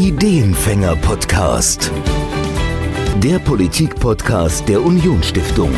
Ideenfänger-Podcast. Der Politik-Podcast der Union-Stiftung.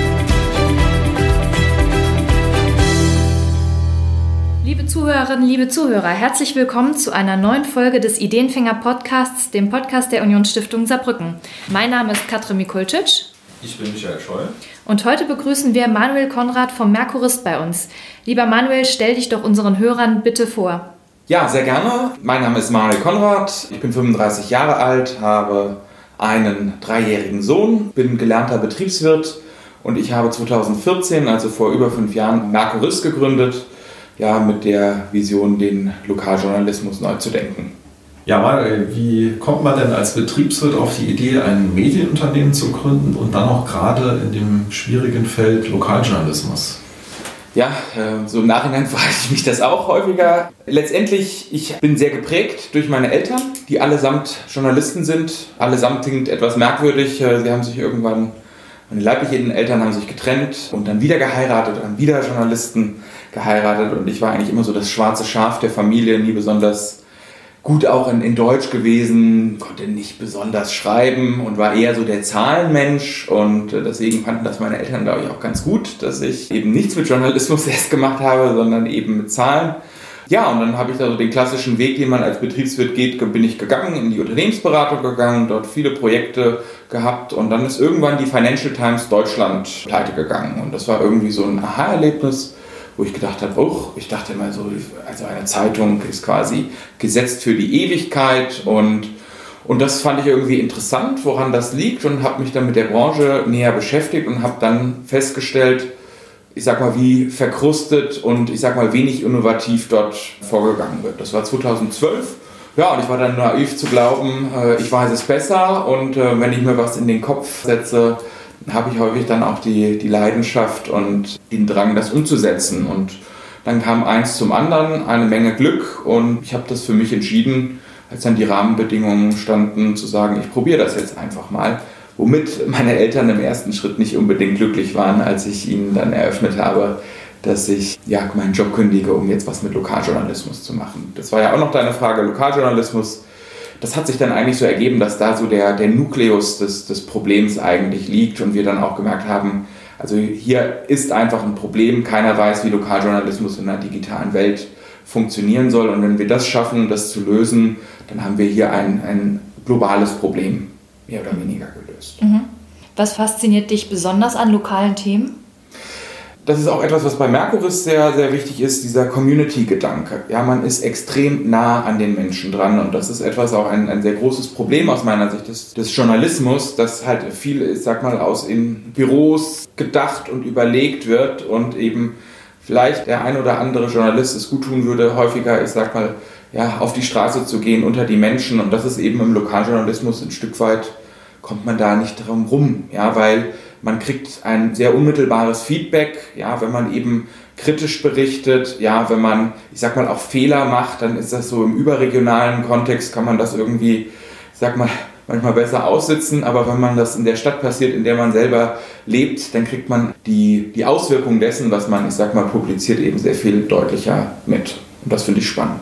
Liebe Zuhörerinnen, liebe Zuhörer, herzlich willkommen zu einer neuen Folge des Ideenfänger-Podcasts, dem Podcast der Union-Stiftung Saarbrücken. Mein Name ist Katrin Mikulčić. Ich bin Michael Scholl. Und heute begrüßen wir Manuel Konrad vom Merkurist bei uns. Lieber Manuel, stell dich doch unseren Hörern bitte vor. Ja, sehr gerne. Mein Name ist Manuel Konrad. Ich bin 35 Jahre alt, habe einen 3-jährigen Sohn, bin gelernter Betriebswirt und ich habe 2014, also vor über 5 Jahren, Merkurist gegründet, ja, mit der Vision, den Lokaljournalismus neu zu denken. Ja, Manuel, wie kommt man denn als Betriebswirt auf die Idee, ein Medienunternehmen zu gründen und dann auch gerade in dem schwierigen Feld Lokaljournalismus? Ja, so im Nachhinein frage ich mich das auch häufiger. Letztendlich, ich bin sehr geprägt durch meine Eltern, die allesamt Journalisten sind. Allesamt klingt etwas merkwürdig. Sie haben sich irgendwann, meine leiblichen Eltern haben sich getrennt und dann wieder geheiratet, dann wieder Journalisten geheiratet. Und ich war eigentlich immer so das schwarze Schaf der Familie, nie besonders gut auch in Deutsch gewesen, konnte nicht besonders schreiben und war eher so der Zahlenmensch und deswegen fanden das meine Eltern, glaube ich, auch ganz gut, dass ich eben nichts mit Journalismus erst gemacht habe, sondern eben mit Zahlen. Ja, und dann habe ich da so den klassischen Weg, den man als Betriebswirt geht, bin ich gegangen, in die Unternehmensberatung gegangen, dort viele Projekte gehabt und dann ist irgendwann die Financial Times Deutschland pleite gegangen und das war irgendwie so ein Aha-Erlebnis, wo ich gedacht habe, ich dachte immer so, also eine Zeitung ist quasi gesetzt für die Ewigkeit und das fand ich irgendwie interessant, woran das liegt und habe mich dann mit der Branche näher beschäftigt und habe dann festgestellt, ich sag mal, wie verkrustet und ich sag mal, wenig innovativ dort vorgegangen wird. Das war 2012. Ja, und ich war dann naiv zu glauben, ich weiß es besser und wenn ich mir was in den Kopf setze, habe ich häufig dann auch die Leidenschaft und den Drang, das umzusetzen. Und dann kam eins zum anderen, eine Menge Glück und ich habe das für mich entschieden, als dann die Rahmenbedingungen standen, zu sagen, ich probiere das jetzt einfach mal. Womit meine Eltern im ersten Schritt nicht unbedingt glücklich waren, als ich ihnen dann eröffnet habe, dass ich meinen Job kündige, um jetzt was mit Lokaljournalismus zu machen. Das war ja auch noch deine Frage, Lokaljournalismus. Das hat sich dann eigentlich so ergeben, dass da so der Nukleus des Problems eigentlich liegt und wir dann auch gemerkt haben, also hier ist einfach ein Problem, keiner weiß, wie Lokaljournalismus in einer digitalen Welt funktionieren soll und wenn wir das schaffen, das zu lösen, dann haben wir hier ein globales Problem mehr oder weniger gelöst. Was fasziniert dich besonders an lokalen Themen? Das ist auch etwas, was bei Merkurist sehr, sehr wichtig ist, dieser Community-Gedanke. Ja, man ist extrem nah an den Menschen dran und das ist etwas auch ein sehr großes Problem aus meiner Sicht des Journalismus, dass halt viel, ich sag mal, aus in Büros gedacht und überlegt wird und eben vielleicht der ein oder andere Journalist es gut tun würde, häufiger, ich sag mal, ja, auf die Straße zu gehen, unter die Menschen und das ist eben im Lokaljournalismus ein Stück weit, kommt man da nicht drum rum, ja, weil man kriegt ein sehr unmittelbares Feedback, ja, wenn man eben kritisch berichtet, ja, wenn man, ich sag mal, auch Fehler macht, dann ist das so im überregionalen Kontext, kann man das irgendwie, ich sag mal, manchmal besser aussitzen, aber wenn man das in der Stadt passiert, in der man selber lebt, dann kriegt man die Auswirkungen dessen, was man, ich sag mal, publiziert, eben sehr viel deutlicher mit. Und das finde ich spannend.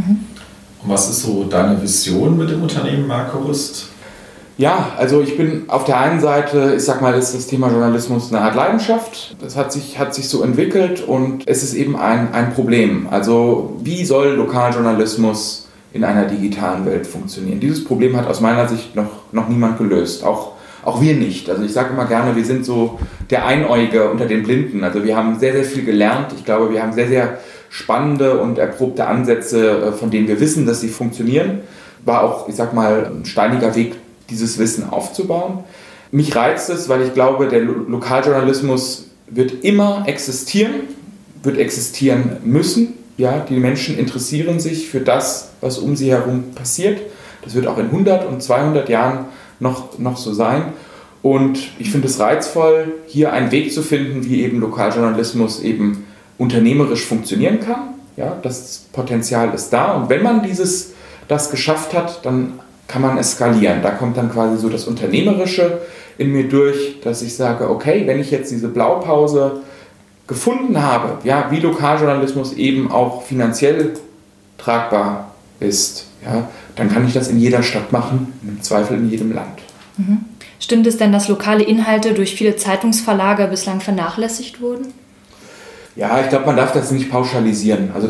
Und was ist so deine Vision mit dem Unternehmen Merkurist? Ja, also ich bin auf der einen Seite, ich sag mal, ist das Thema Journalismus eine Art Leidenschaft. Das hat sich so entwickelt und es ist eben ein Problem. Also wie soll Lokaljournalismus in einer digitalen Welt funktionieren? Dieses Problem hat aus meiner Sicht noch niemand gelöst, auch wir nicht. Also ich sage immer gerne, wir sind so der Einäugige unter den Blinden. Also wir haben sehr, sehr viel gelernt. Ich glaube, wir haben sehr, sehr spannende und erprobte Ansätze, von denen wir wissen, dass sie funktionieren. War auch, ich sag mal, ein steiniger Weg, dieses Wissen aufzubauen. Mich reizt es, weil ich glaube, der Lokaljournalismus wird immer existieren, wird existieren müssen. Ja, die Menschen interessieren sich für das, was um sie herum passiert. Das wird auch in 100 und 200 Jahren noch so sein. Und ich finde es reizvoll, hier einen Weg zu finden, wie eben Lokaljournalismus eben unternehmerisch funktionieren kann. Ja, das Potenzial ist da. Und wenn man das geschafft hat, dann kann man es skalieren. Da kommt dann quasi so das Unternehmerische in mir durch, dass ich sage, okay, wenn ich jetzt diese Blaupause gefunden habe, ja, wie Lokaljournalismus eben auch finanziell tragbar ist, ja, dann kann ich das in jeder Stadt machen, im Zweifel in jedem Land. Stimmt es denn, dass lokale Inhalte durch viele Zeitungsverlage bislang vernachlässigt wurden? Ja, ich glaube, man darf das nicht pauschalisieren. Also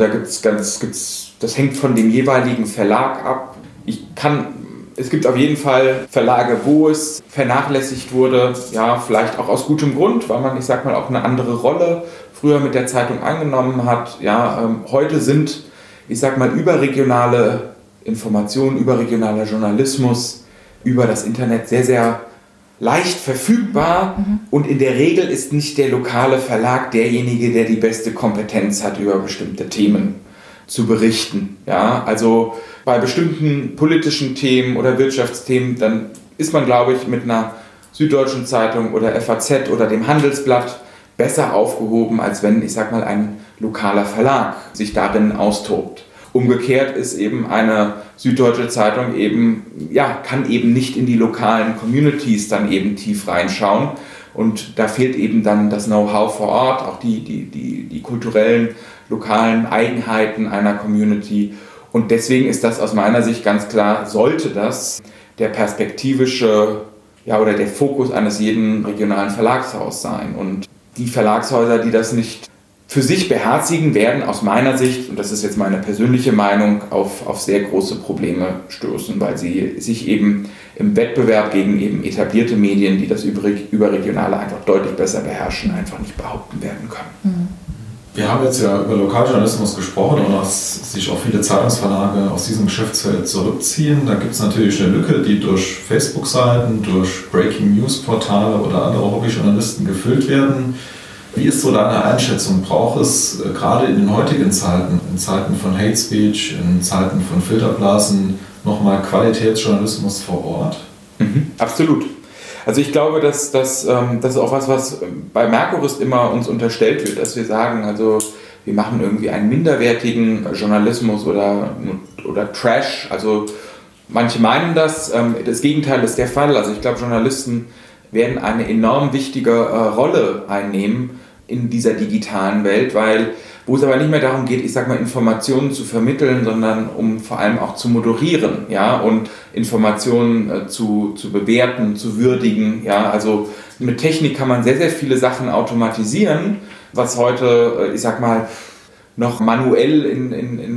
das hängt von dem jeweiligen Verlag ab. Es gibt auf jeden Fall Verlage, wo es vernachlässigt wurde, ja, vielleicht auch aus gutem Grund, weil man, ich sag mal, auch eine andere Rolle früher mit der Zeitung eingenommen hat. Ja, heute sind, ich sag mal, überregionale Informationen, überregionaler Journalismus über das Internet sehr, sehr leicht verfügbar und in der Regel ist nicht der lokale Verlag derjenige, der die beste Kompetenz hat, über bestimmte Themen zu berichten. Ja, also bei bestimmten politischen Themen oder Wirtschaftsthemen, dann ist man, glaube ich, mit einer Süddeutschen Zeitung oder FAZ oder dem Handelsblatt besser aufgehoben, als wenn, ich sag mal, ein lokaler Verlag sich darin austobt. Umgekehrt ist eben eine Süddeutsche Zeitung kann eben nicht in die lokalen Communities dann eben tief reinschauen und da fehlt eben dann das Know-how vor Ort, auch die kulturellen, lokalen Eigenheiten einer Community und deswegen ist das aus meiner Sicht ganz klar, sollte das der perspektivische oder der Fokus eines jeden regionalen Verlagshaus sein und die Verlagshäuser, die das nicht für sich beherzigen, werden aus meiner Sicht, und das ist jetzt meine persönliche Meinung, auf sehr große Probleme stoßen, weil sie sich eben im Wettbewerb gegen eben etablierte Medien, die das Überregionale einfach deutlich besser beherrschen, einfach nicht behaupten werden können. Wir haben jetzt ja über Lokaljournalismus gesprochen und dass sich auch viele Zeitungsverlage aus diesem Geschäftsfeld zurückziehen. Da gibt es natürlich eine Lücke, die durch Facebook-Seiten, durch Breaking-News-Portale oder andere Hobbyjournalisten gefüllt werden. Wie ist so deine Einschätzung? Braucht es gerade in den heutigen Zeiten, in Zeiten von Hate Speech, in Zeiten von Filterblasen, nochmal Qualitätsjournalismus vor Ort? Absolut. Also ich glaube, dass das ist auch was bei Merkurist immer uns unterstellt wird, dass wir sagen, also wir machen irgendwie einen minderwertigen Journalismus oder Trash. Also manche meinen das Gegenteil ist der Fall. Also ich glaube, Journalisten werden eine enorm wichtige Rolle einnehmen in dieser digitalen Welt, wo es aber nicht mehr darum geht, ich sag mal, Informationen zu vermitteln, sondern um vor allem auch zu moderieren, ja, und Informationen zu bewerten, zu würdigen, ja, also mit Technik kann man sehr, sehr viele Sachen automatisieren, was heute, ich sag mal, noch manuell in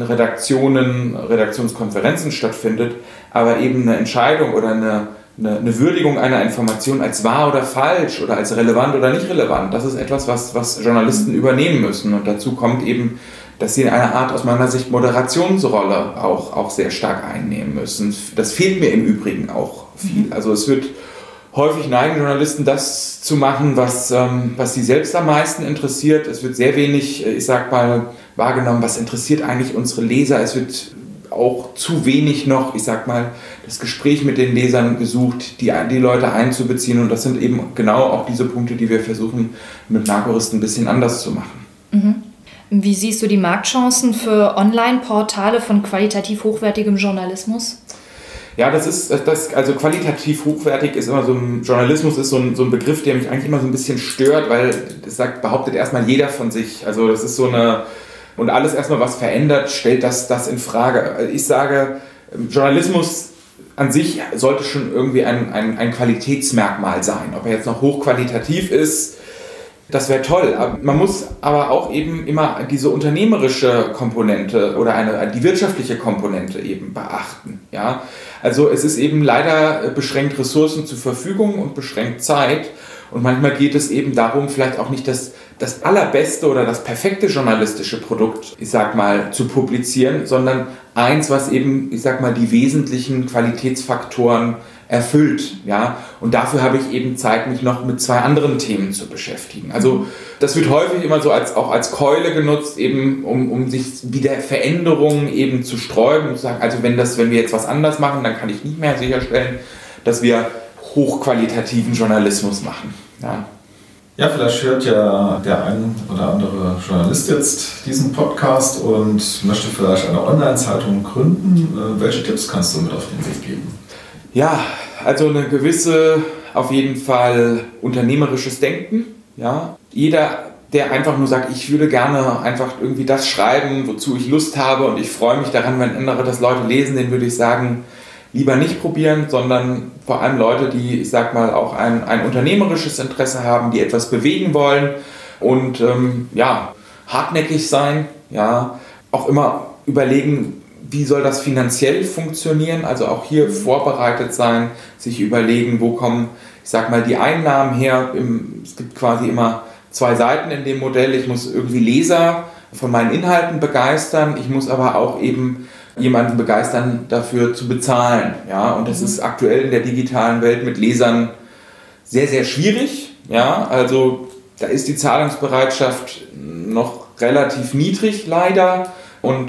Redaktionskonferenzen stattfindet, aber eben eine Entscheidung oder eine Würdigung einer Information als wahr oder falsch oder als relevant oder nicht relevant, das ist etwas, was Journalisten übernehmen müssen. Und dazu kommt eben, dass sie eine Art, aus meiner Sicht, Moderationsrolle auch sehr stark einnehmen müssen. Das fehlt mir im Übrigen auch viel. Also es wird häufig neigen Journalisten, das zu machen, was sie selbst am meisten interessiert. Es wird sehr wenig, ich sag mal, wahrgenommen, was interessiert eigentlich unsere Leser. Es wird auch zu wenig noch, ich sag mal, das Gespräch mit den Lesern gesucht, die Leute einzubeziehen. Und das sind eben genau auch diese Punkte, die wir versuchen, mit Merkurist ein bisschen anders zu machen. Wie siehst du die Marktchancen für Online-Portale von qualitativ hochwertigem Journalismus? Ja, also qualitativ hochwertig ist immer Journalismus ist so ein Begriff, der mich eigentlich immer so ein bisschen stört, weil das behauptet erstmal jeder von sich. Also das ist und alles erstmal, was verändert, stellt das in Frage. Ich sage, Journalismus an sich sollte schon irgendwie ein Qualitätsmerkmal sein. Ob er jetzt noch hochqualitativ ist, das wäre toll. Man muss aber auch eben immer diese unternehmerische Komponente oder die wirtschaftliche Komponente eben beachten. Ja? Also es ist eben leider beschränkt Ressourcen zur Verfügung und beschränkt Zeit. Und manchmal geht es eben darum, vielleicht auch nicht das allerbeste oder das perfekte journalistische Produkt, ich sag mal, zu publizieren, sondern eins, was eben, ich sag mal, die wesentlichen Qualitätsfaktoren erfüllt. Ja? Und dafür habe ich eben Zeit, mich noch mit 2 anderen Themen zu beschäftigen. Also das wird häufig immer so auch als Keule genutzt, eben um sich wieder Veränderungen eben zu sträuben und zu sagen, also wenn wir jetzt was anders machen, dann kann ich nicht mehr sicherstellen, dass wir hochqualitativen Journalismus machen. Ja, vielleicht hört ja der ein oder andere Journalist jetzt diesen Podcast und möchte vielleicht eine Online-Zeitung gründen. Welche Tipps kannst du mit auf den Weg geben? Ja, also eine gewisse, auf jeden Fall unternehmerisches Denken. Ja. Jeder, der einfach nur sagt, ich würde gerne einfach irgendwie das schreiben, wozu ich Lust habe und ich freue mich daran, wenn andere das Leute lesen, den würde ich sagen, lieber nicht probieren, sondern vor allem Leute, die, ich sag mal, auch ein unternehmerisches Interesse haben, die etwas bewegen wollen und hartnäckig sein, ja, auch immer überlegen, wie soll das finanziell funktionieren, also auch hier vorbereitet sein, sich überlegen, wo kommen, ich sag mal, die Einnahmen her. Es gibt quasi immer 2 Seiten in dem Modell. Ich muss irgendwie Leser von meinen Inhalten begeistern, ich muss aber auch eben jemanden begeistern, dafür zu bezahlen. Ja? Und das ist aktuell in der digitalen Welt mit Lesern sehr, sehr schwierig. Ja? Also da ist die Zahlungsbereitschaft noch relativ niedrig, leider. Und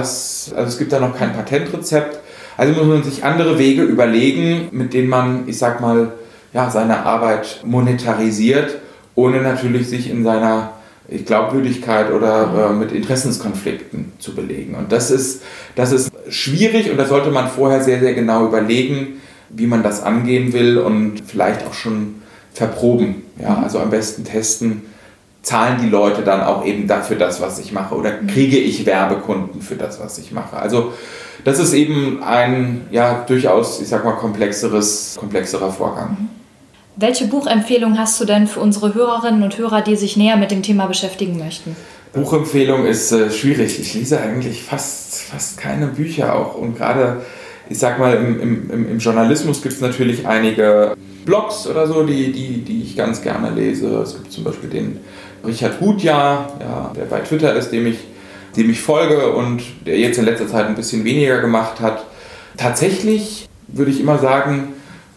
es gibt da noch kein Patentrezept. Also muss man sich andere Wege überlegen, mit denen man, ich sag mal, seine Arbeit monetarisiert, ohne natürlich sich in seiner Glaubwürdigkeit oder mit Interessenskonflikten zu belegen. Und das ist schwierig und da sollte man vorher sehr, sehr genau überlegen, wie man das angehen will und vielleicht auch schon verproben. Ja? Also am besten testen, zahlen die Leute dann auch eben dafür das, was ich mache oder kriege ich Werbekunden für das, was ich mache. Also das ist eben ein durchaus, ich sag mal, komplexerer Vorgang. Welche Buchempfehlung hast du denn für unsere Hörerinnen und Hörer, die sich näher mit dem Thema beschäftigen möchten? Buchempfehlung ist schwierig. Ich lese eigentlich fast keine Bücher auch. Und gerade, ich sag mal, im Journalismus gibt es natürlich einige Blogs oder so, die ich ganz gerne lese. Es gibt zum Beispiel den Richard Gutjahr, der bei Twitter ist, dem ich folge und der jetzt in letzter Zeit ein bisschen weniger gemacht hat. Tatsächlich würde ich immer sagen,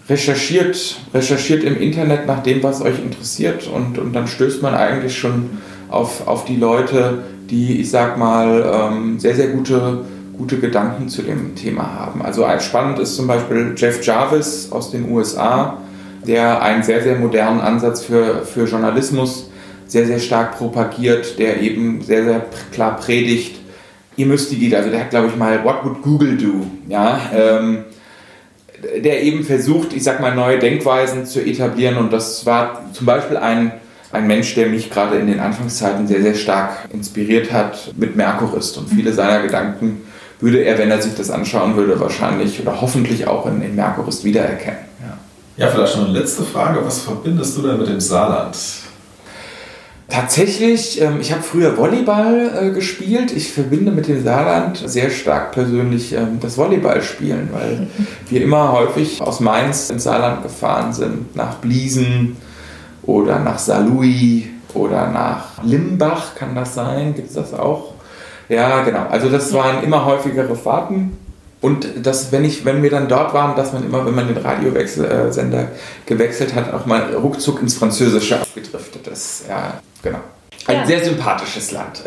recherchiert im Internet nach dem, was euch interessiert und dann stößt man eigentlich schon auf die Leute, die, ich sag mal, sehr, sehr gute Gedanken zu dem Thema haben. Also spannend ist zum Beispiel Jeff Jarvis aus den USA, der einen sehr, sehr modernen Ansatz für Journalismus sehr, sehr stark propagiert, der eben sehr, sehr klar predigt, ihr müsst also der hat, glaube ich mal, What would Google do? Ja, der eben versucht, ich sag mal, neue Denkweisen zu etablieren und das war zum Beispiel ein Mensch, der mich gerade in den Anfangszeiten sehr, sehr stark inspiriert hat mit Merkurist und viele seiner Gedanken würde er, wenn er sich das anschauen würde, wahrscheinlich oder hoffentlich auch in Merkurist wiedererkennen. Ja, vielleicht noch eine letzte Frage. Was verbindest du denn mit dem Saarland? Tatsächlich, ich habe früher Volleyball gespielt. Ich verbinde mit dem Saarland sehr stark persönlich das Volleyballspielen, weil wir immer häufig aus Mainz ins Saarland gefahren sind, nach Bliesen oder nach Saarlouis oder nach Limbach, kann das sein? Gibt es das auch? Ja, genau. Also das waren immer häufigere Fahrten. Und dass, wenn wir dann dort waren, dass man immer, wenn man den Radiosender gewechselt hat, auch mal ruckzuck ins Französische abgedriftet ist. Ja, genau. Ein sehr sympathisches Land.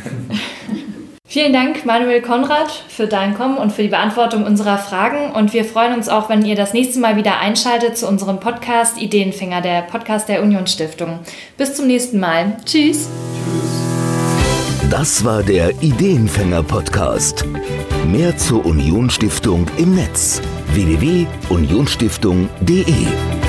Vielen Dank, Manuel Konrad, für dein Kommen und für die Beantwortung unserer Fragen. Und wir freuen uns auch, wenn ihr das nächste Mal wieder einschaltet zu unserem Podcast Ideenfänger, der Podcast der Unionsstiftung. Bis zum nächsten Mal. Tschüss. Das war der Ideenfänger-Podcast. Mehr zur Unionsstiftung im Netz: www.unionstiftung.de